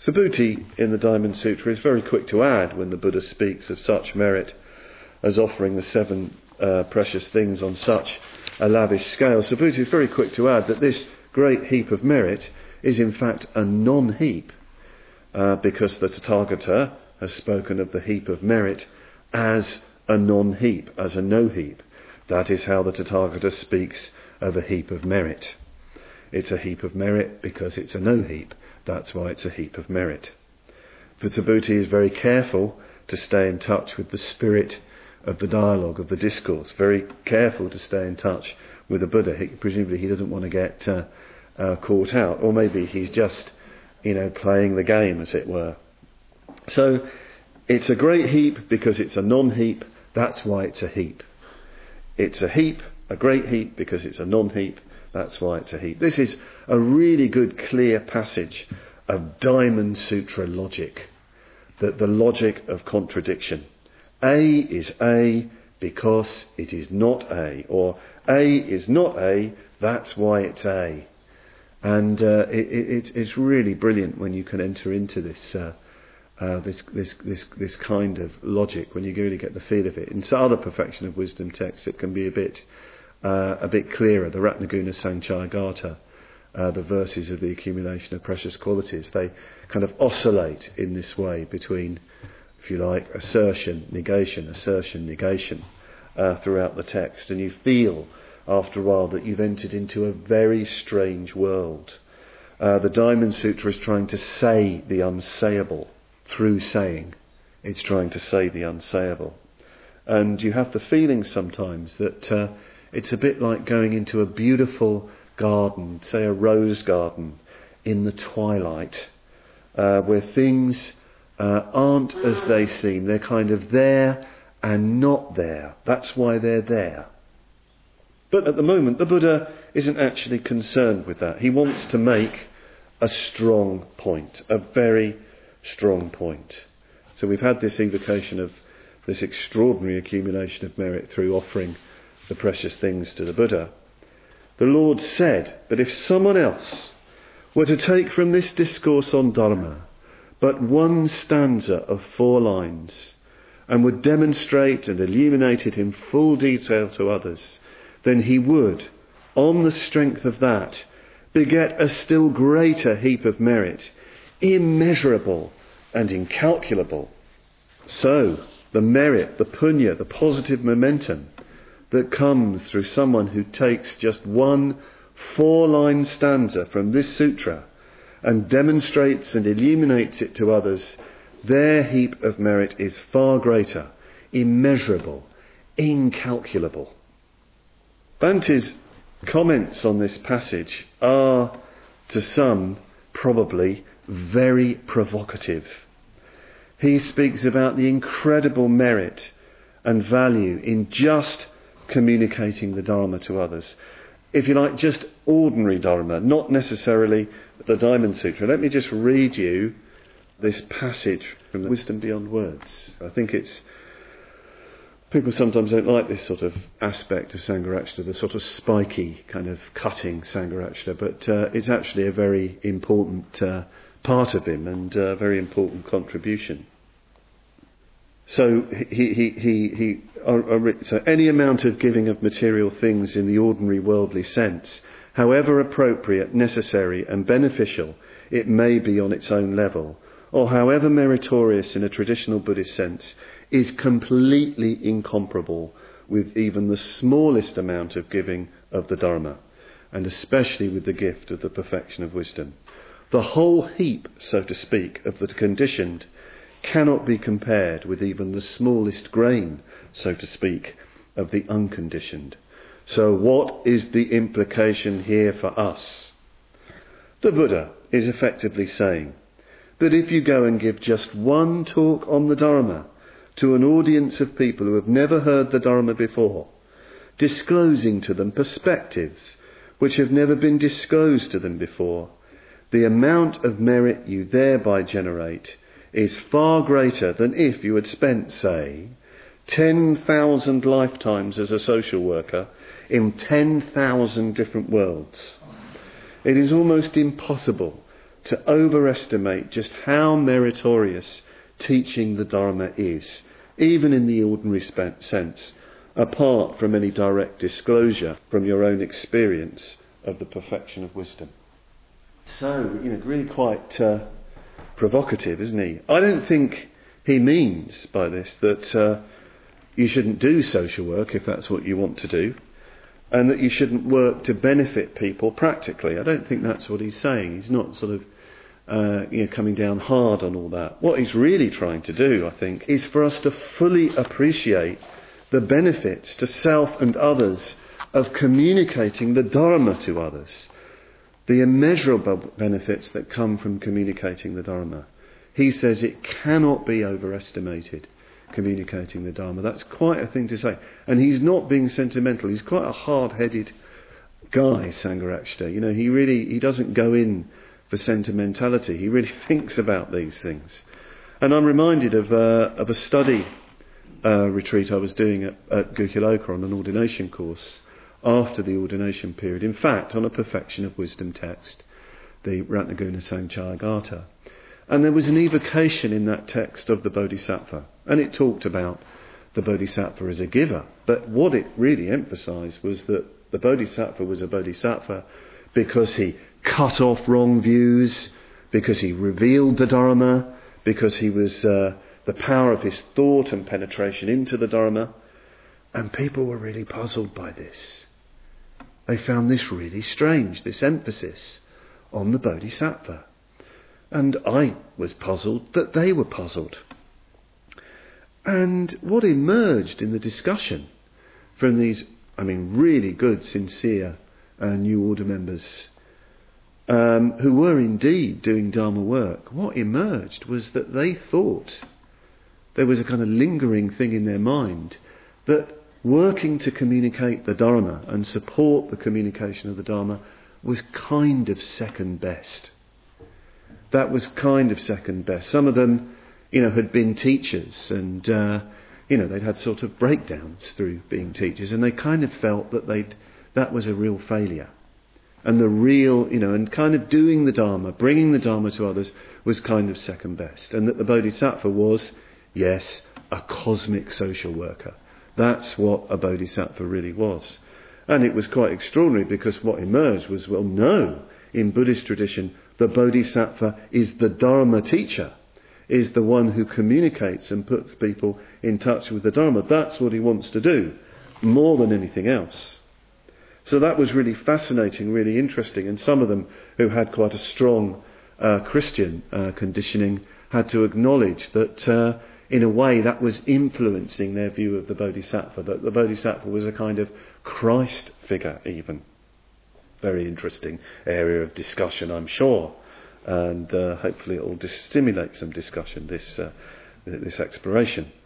Subhuti in the Diamond Sutra is very quick to add when the Buddha speaks of such merit as offering the 7 precious things on such a lavish scale. Subhuti is very quick to add that this great heap of merit is in fact a non-heap, because the Tathagata has spoken of the heap of merit as a non-heap, as a no-heap. That is how the Tathagata speaks of a heap of merit. It's a heap of merit because it's a no-heap. That's why it's a heap of merit. But Subhuti is very careful to stay in touch with the spirit of the dialogue, of the discourse, very careful to stay in touch with the Buddha. Presumably he doesn't want to get caught out, or maybe he's just, playing the game, as it were. So it's a great heap because it's a non-heap. That's why it's a heap. It's a heap, a great heap, because it's a non-heap. That's why it's a heap. This is a really good, clear passage of Diamond Sutra logic, the logic of contradiction. A is A because it is not A, or A is not A, that's why it's A. And it's really brilliant when you can enter into this this kind of logic, when you really get the feel of it. In some other perfection of wisdom texts, it can be a bit clearer. The Ratnaguna Sanchayagata, the verses of the accumulation of precious qualities, they kind of oscillate in this way between, if you like, assertion, negation, throughout the text. And you feel, after a while, that you've entered into a very strange world. The Diamond Sutra is trying to say the unsayable through saying. It's trying to say the unsayable. And you have the feeling sometimes that it's a bit like going into a beautiful garden, say a rose garden, in the twilight, where things aren't as they seem. They're kind of there and not there. That's why they're there. But at the moment, the Buddha isn't actually concerned with that. He wants to make a strong point, a very strong point. So we've had this evocation of this extraordinary accumulation of merit through offering the precious things to the Buddha. The Lord said that if someone else were to take from this discourse on Dharma but one stanza of 4 lines and would demonstrate and illuminate it in full detail to others, then he would, on the strength of that, beget a still greater heap of merit, immeasurable and incalculable. So, the merit, the punya, the positive momentum that comes through someone who takes just one 4-line stanza from this sutra and demonstrates and illuminates it to others, their heap of merit is far greater, immeasurable, incalculable. Bhante's comments on this passage are, to some, probably very provocative. He speaks about the incredible merit and value in just communicating the Dharma to others. If you like, just ordinary Dharma, not necessarily the Diamond Sutra. Let me just read you this passage from Wisdom Beyond Words. I think it's... People sometimes don't like this sort of aspect of Sangharakshita, the sort of spiky, kind of cutting Sangharakshita, but it's actually a very important part of him and a very important contribution. So so any amount of giving of material things in the ordinary worldly sense, however appropriate, necessary and beneficial it may be on its own level, or however meritorious in a traditional Buddhist sense, is completely incomparable with even the smallest amount of giving of the Dharma, and especially with the gift of the perfection of wisdom. The whole heap, so to speak, of the conditioned cannot be compared with even the smallest grain, so to speak, of the unconditioned. So what is the implication here for us? The Buddha is effectively saying that if you go and give just one talk on the Dharma to an audience of people who have never heard the Dharma before, disclosing to them perspectives which have never been disclosed to them before, the amount of merit you thereby generate is far greater than if you had spent, say, 10,000 lifetimes as a social worker in 10,000 different worlds. It is almost impossible to overestimate just how meritorious teaching the Dharma is, even in the ordinary sense, apart from any direct disclosure from your own experience of the perfection of wisdom. So, really quite provocative, isn't he? I don't think he means by this that you shouldn't do social work if that's what you want to do, and that you shouldn't work to benefit people practically. I don't think that's what he's saying. He's not sort of coming down hard on all that. What he's really trying to do, I think, is for us to fully appreciate the benefits to self and others of communicating the Dharma to others. The immeasurable benefits that come from communicating the Dharma. He says it cannot be overestimated, communicating the Dharma. That's quite a thing to say. And he's not being sentimental. He's quite a hard-headed guy, Sangharakshita. He doesn't go in for sentimentality. He really thinks about these things. And I'm reminded of a study retreat I was doing at Gukyaloka on an ordination course after the ordination period. In fact, on a perfection of wisdom text, the Ratnaguna Sanchayagata. And there was an evocation in that text of the Bodhisattva. And it talked about the Bodhisattva as a giver. But what it really emphasised was that the Bodhisattva was a Bodhisattva because he cut off wrong views, because he revealed the Dharma, because he was the power of his thought and penetration into the Dharma. And people were really puzzled by this. They found this really strange, this emphasis on the Bodhisattva. And I was puzzled that they were puzzled. And what emerged in the discussion from these, really good, sincere new order members who were indeed doing Dharma work, what emerged was that they thought, there was a kind of lingering thing in their mind, that working to communicate the Dharma and support the communication of the Dharma was kind of second best. That was kind of second best. Some of them, had been teachers and, they'd had sort of breakdowns through being teachers, and they kind of felt that that was a real failure. And the real, and kind of doing the Dharma, bringing the Dharma to others was kind of second best. And that the Bodhisattva was, yes, a cosmic social worker. That's what a Bodhisattva really was. And it was quite extraordinary because what emerged was, well, no, in Buddhist tradition, the Bodhisattva is the Dharma teacher, is the one who communicates and puts people in touch with the Dharma. That's what he wants to do, more than anything else. So that was really fascinating, really interesting. And some of them who had quite a strong Christian conditioning had to acknowledge that in a way that was influencing their view of the Bodhisattva, that the Bodhisattva was a kind of Christ figure even. Very interesting area of discussion, I'm sure. And hopefully it will stimulate some discussion, this exploration.